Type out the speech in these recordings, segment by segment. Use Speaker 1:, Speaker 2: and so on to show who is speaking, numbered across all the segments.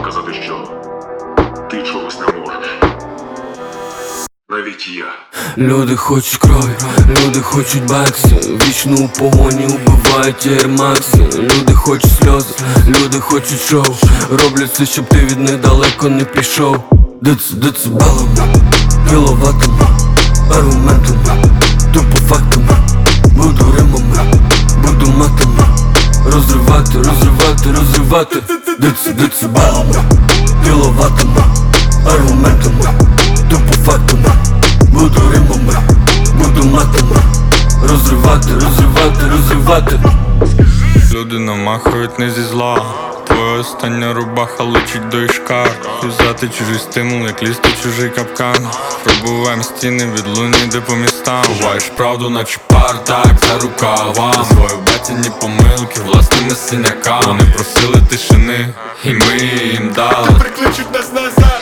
Speaker 1: доказати, що ти чогось не можеш. Навіть я.
Speaker 2: Люди хочуть крові, люди хочуть бакси, вічно у погоні убивають Air-Max. Люди хочуть сльози, люди хочуть шоу, роблять все, щоб ти від них далеко не пішов. Децибелами, кіловатами, аргументами, тупо фактами. Буду римами, буду матами, розривати, розривати, розривати. Децибелами, кіловатами, аргументами, тупо фактами. Буду римами, буду матами, розривати, розривати, розривати.
Speaker 3: Люди намахують не зі зла. Твоя остання рубаха лучить до ішкар. Взяти чужий стимул, як лізти чужий капкан. Пробуваєм стіни від луні, де по містам. Ховаєш правду, наче партак за рукава. Свої батяні помилки власними синяками. Вони просили тишини, і ми їм дали.
Speaker 4: Прикличуть нас назад.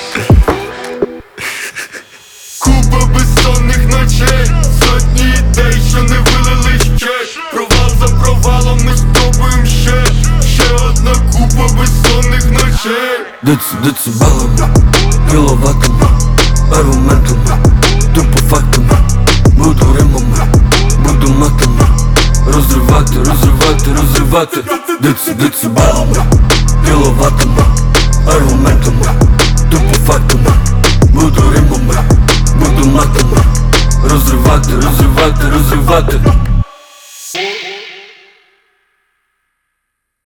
Speaker 4: Купа безсонних ночей, сотні ідей, що не вилили ще. Провал за провалом ми спробуємо ще. Ще одна купа безсонних ночей.
Speaker 2: Децибелами, кіловатами, аргументами, тупо фактами. Буду римами, буду матами, розривати, розривати, розривати. Децибелами, кіловатами, аргументами, тупо фактами. Буду римами, буду матами, розривати, розривати, розривати.